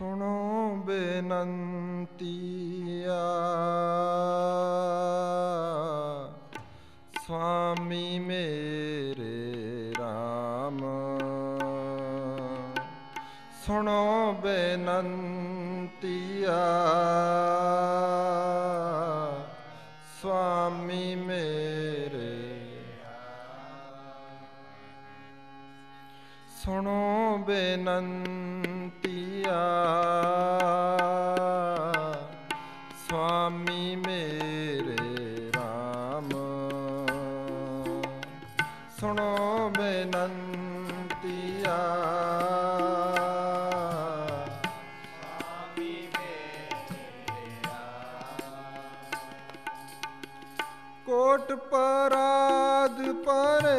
ਸੁਣੋ ਬੇਨੰਤੀਆ ਸੁਆਮੀ ਮੇਰੇ RAM। ਸੁਣੋ ਬੇਨੰਤੀਆ ਸੁਆਮੀ ਮੇਰੇ। ਸੁਣੋ ਬੇਨੰਤੀਆ ਸੁਆਮੀ ਮੇਰੇ RAM। ਸੁਣੋ ਬੇਨੰਤੀਆ ਸੁਆਮੀ ਮੇਰੇ RAM। ਕੋਟ ਪਰਾਧ ਪਰੇ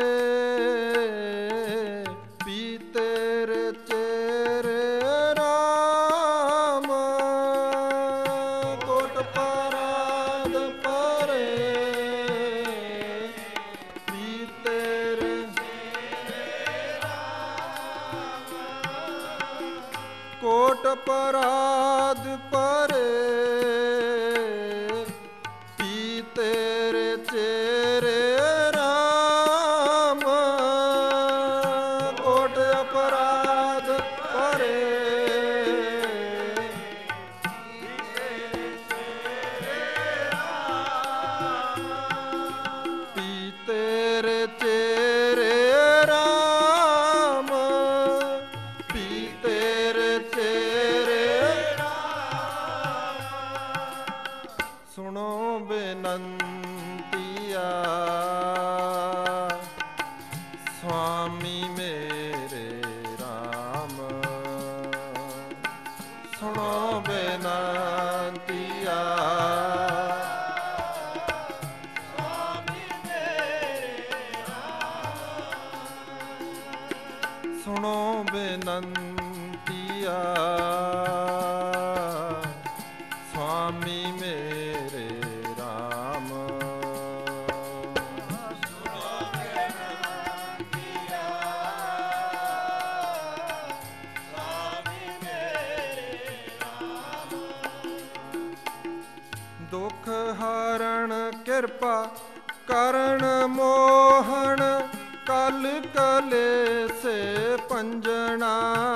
ਕੋਟ ਪਰਾਧ ਪਰੇ ਪੀ ਤੇਰੇ ਚੇਰੇ RAM। ਕੋਟ ਅਪਰਾਧ ਪਰੇ ਪੀ ਤੇਰੇ ਚੇਰੇ RAM। ਪੀ ਤੇਰੇ ਚੇਰੇ RAM। ਪੀ ਤੇਰੇ ਸੁਣੋ ਬੇਨੰਤੀਆ ਸੁਆਮੀ ਮੇਰੇ RAM। ਸੁਣੋ ਬੇਨੰਤੀਆ ਸੁਆਮੀ ਮੇਰੇ RAM। ਸੁਣੋ ਬੇਨੰਤੀਆ ਸੁਆਮੀ ਮੇਰੇ RAM। ਸੁਣੋ ਬੇਨੰਤੀਆ ਸੁਆਮੀ ਮੇਰੇ RAM। ਦੁਖ ਹਰਣ ਕਿਰਪਾ ਕਰਨ ਮੋਹਣ ਕਲ ਕਲੇਸੇ ਪੰਜਣਾ।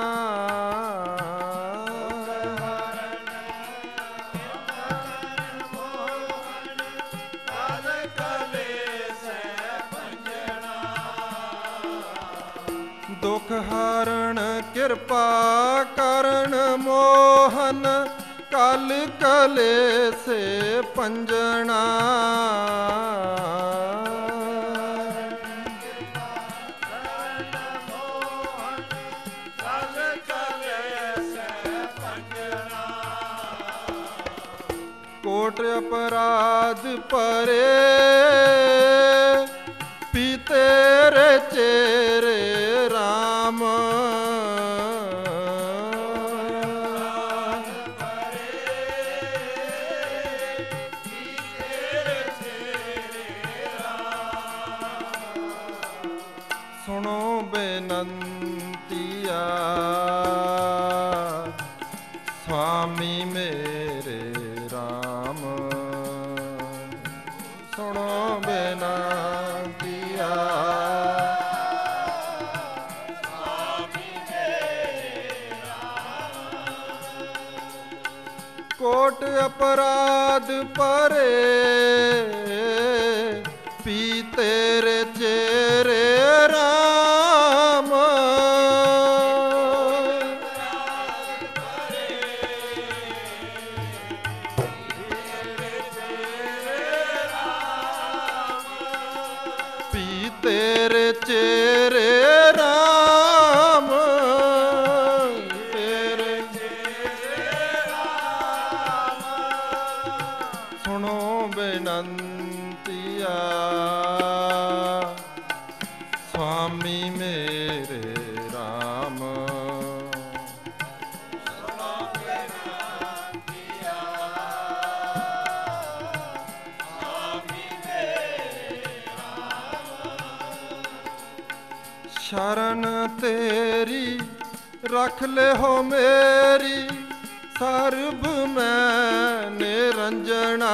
ਦੁਖ ਹਰਣ ਕਿਰਪਾ ਕਰਨ ਮੋਹਨ ਕਲ ਕਲੇਸੇ ਪੰਜਣਾ। ਕੋਟ ਅਪਰਾਧ ਪਰੇ ਪੀ ਤੇਰੇ ਚੇਰੇ RAM। ਸੁਣੋ ਬੇਨੰਤੀਆ ਸੁਆਮੀ ਮੇਰੇ RAM। ਸੁਣੋ ਬੇਨੰਤੀਆ ਸੁਆਮੀ ਮੇਰੇ RAM। ਕੋਟ ਅਪਰਾਧ ਪਰੇ ਪੀ ਤੇਰੇ ਚੇਰੇ RAM। ਪੀ ਤੇਰੇ ਚੇਰੇ RAM। ਤੇਰੇ ਚੇਰੇ RAM। ਸੁਣੋ ਬੇਨੰਤੀਆ ਸੁਆਮੀ ਮੇਰੇ RAM। ਸੁਣੋ ਬੇਨੰਤੀਆ ਸੁਆਮੀ ਮੇਰੇ RAM। ਸ਼ਰਨ ਤੇਰੀ रख ले हो मेरी सर्ब मैं निरंजना।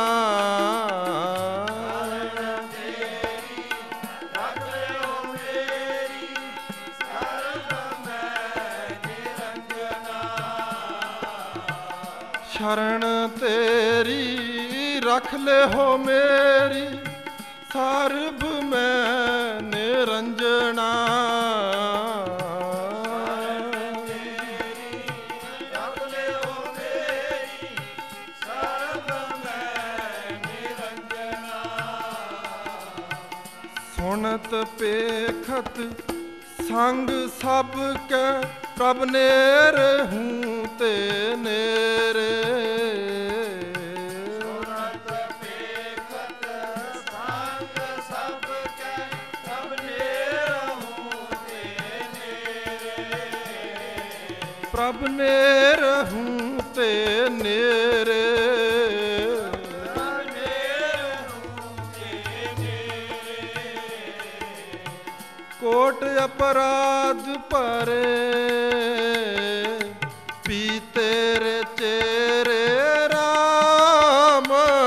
शरण तेरी रख ले हो मेरी सर्ब मैं निरंजना। सुनत पेखत संग सब के प्रभ नेर हूँ ते नेरे। सुनत पेखत संग सब के प्रभ नेर हूँ ते नेरे। प्रभ नेर हूँ ते नेरे। कोट अपराध परे पी तेरे चेरे राम।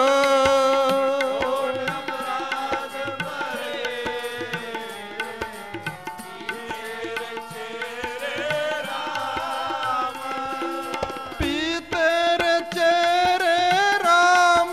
कोट अपराध परे पी तेरे चेरे राम। पी तेरे चेरे राम।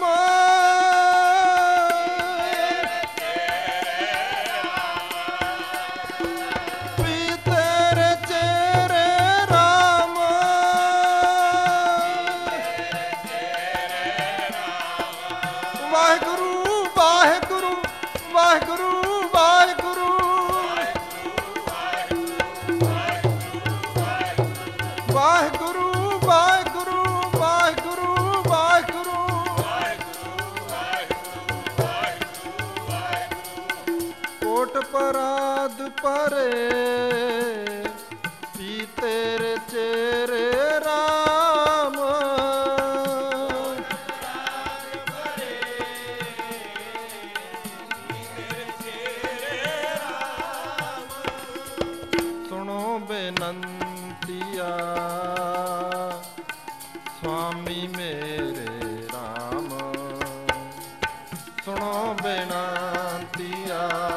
अपराध परे पी तेरे चेरे राम। सुनो बेनंतिया स्वामी मेरे राम। सुनो बेनंतिया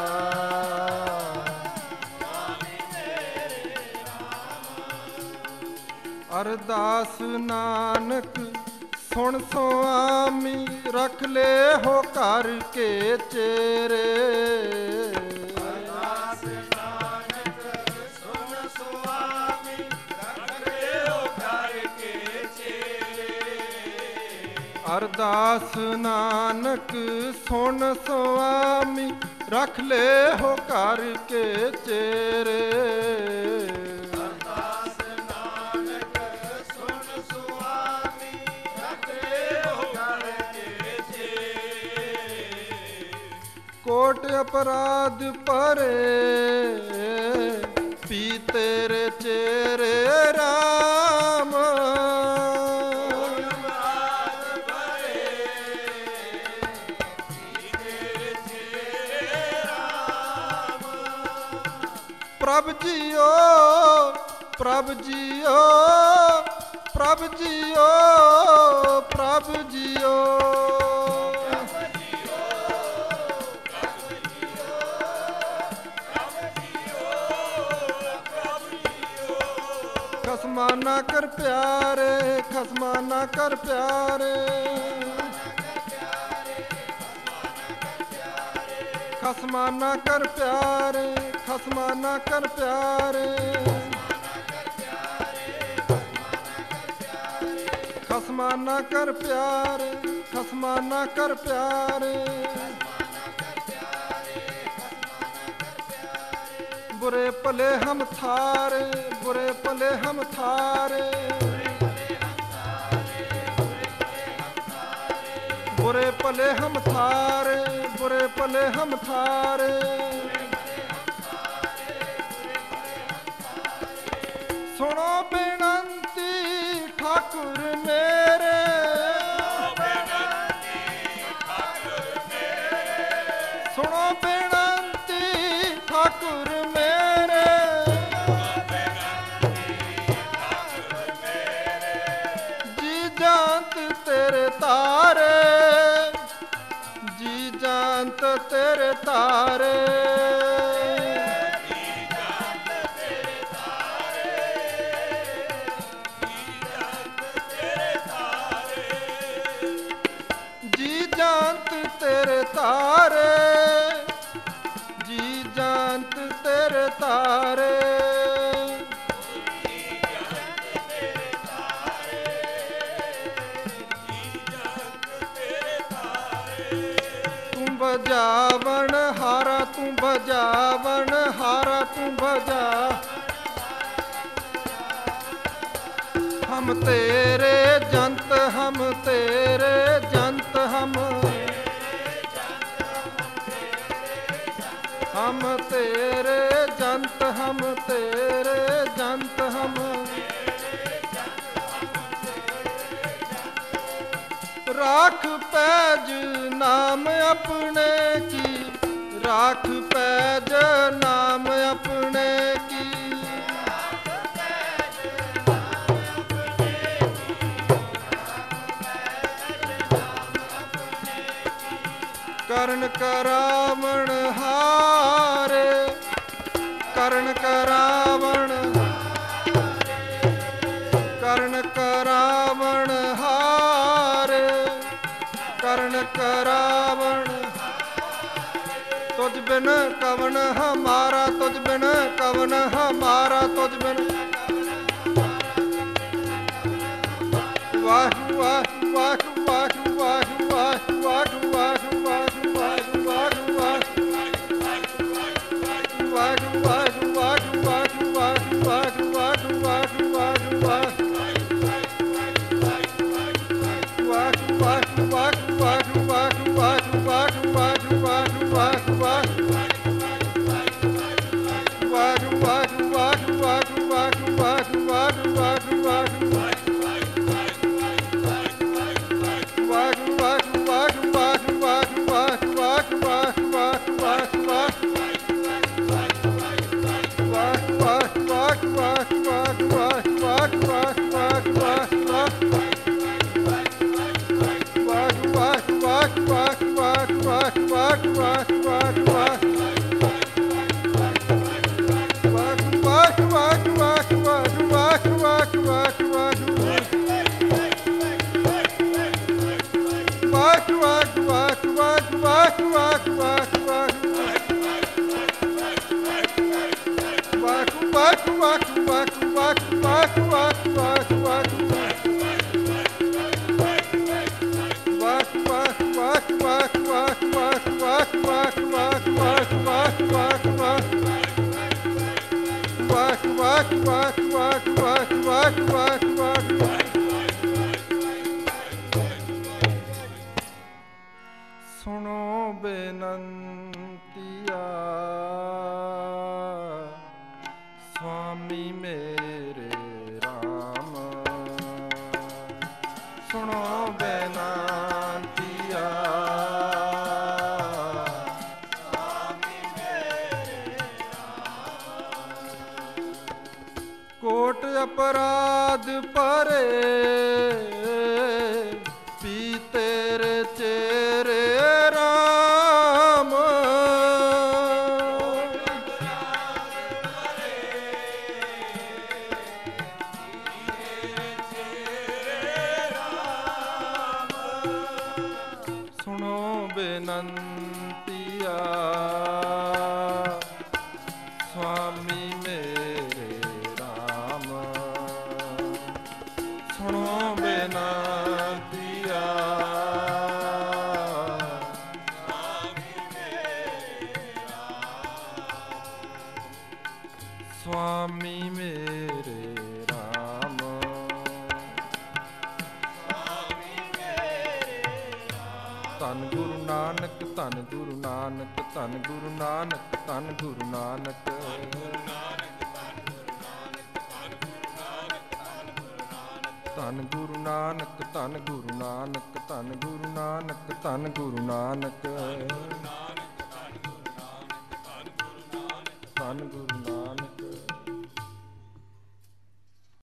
अरदास नानक सुन स्वामी रख ले हो कर के चेरे। अरदास नानक सुन स्वामी रख ले हो कर के चेरे। अरदास नानक सुन स्वामी रख ले हो कर के चेरे। कोट अपराध परे पी तेरे चेरे राम। प्रभ जियो प्रभ जियो प्रभ जियो प्रभ जियो। खसमा ना कर प्यारे खसमा ना कर प्यारे। खसमा ना कर प्यारे खसमा ना कर प्यारे। खसमा ना कर प्यारे खसमा ना कर प्यारे। बुरे पले हम थारे बुरे पले हम थारे। बुरे पले हम थारे बुरे पले हम थारे। सुनो बेनंती ठाकुर मेरे। सुनो बेनंती ठाकुर मेरे। ਤਾਰੇ, ਜੀ ਜਾਂਤ ਤੇਰੇ ਤਾਰੇ, ਜੀ ਜਾਂਤ ਤੇਰੇ ਤਾਰੇ, ਜੀ ਜਾਂਤ ਤੇਰੇ ਤਾਰੇ, ਤੂੰ ਬਜਾਵਣ ਹਾਰਾ, ਤੂੰ ਬਜਾਵਣ ਹਾਰਾ, ਤੂੰ ਬਜਾ, ਹਮ ਤੇਰੇ ਜੰਤ, ਹਮ ਤੇਰੇ ਜੰਤ, ਹਮ ਤੇਰੇ ਜੰਤ, ਹਮ ਤੇਰੇ ਜੰਤ, ਹਮ ਰਾਖ ਪੈਜ ਨਾਮ ਆਪਣੇ ਕੀ, ਰਾਖ ਪੈਜ ਨਾਮ ਆਪਣੇ ਕੀ, ਕਰਨ ਕਰਾਵਣ ਹਾਰੇ, ਕਰਨ ਕਰਾਵਣ, ਕਰਨ ਕਰਾਵਣ ਹਾਰੇ, ਕਰਨ ਕਰਾਵਣ, ਤੁਝ ਬਿਨ ਕਵਨ ਹਮਾਰਾ, ਤੁਝ ਬਿਨ ਕਵਨ ਹਮਾਰਾ, ਤੁਝ ਬਿਨ, ਵਾਹਿ ਵਾਹਿ ਵਾਹਿ ਵਾਹਿ ਵਾਹਿ ਵਾਹਿ ਵਾਹਿ ਵਾਹਿ ਵਾਹਿ ਵਾਹਿ ਵਾਹਿ ਸੁਣੋ ਬੇਨੰਤੀਆ ਸੁਆਮੀ ਮੇਰੇ ਰਾਮ, ਸੁਣੋ ਬੇਨੰਤੀਆ ਸੁਆਮੀ ਮੇਰੇ ਰਾਮ, ਕੋਟ ਅਪਰਾਧ ਭਰੇ ਪੀ ਤੇਰੇ ਚੇਰੇ ਰਾਮ, ਸੁਣੋ ਬੇਨੰਤੀਆ ਸੁਆਮੀ ਮੇਰੇ ਰਾਮ, ਸੁਣੋ ਬੇਨੰਤੀਆ ਸੁਆਮੀ ਮੇਰੇ ਰਾਮ, ਧੰਨ ਗੁਰੂ ਨਾਨਕ, ਧੰਨ ਗੁਰੂ ਨਾਨਕ, ਧੰਨ ਗੁਰੂ ਨਾਨਕ, ਧੰਨ ਗੁਰੂ ਨਾਨਕ, ਧੰਨ ਗੁਰੂ ਨਾਨਕ, ਧੰਨ ਗੁਰੂ ਨਾਨਕ, ਧੰਨ ਗੁਰੂ ਨਾਨਕ, ਧੰਨ ਗੁਰੂ ਨਾਨਕ।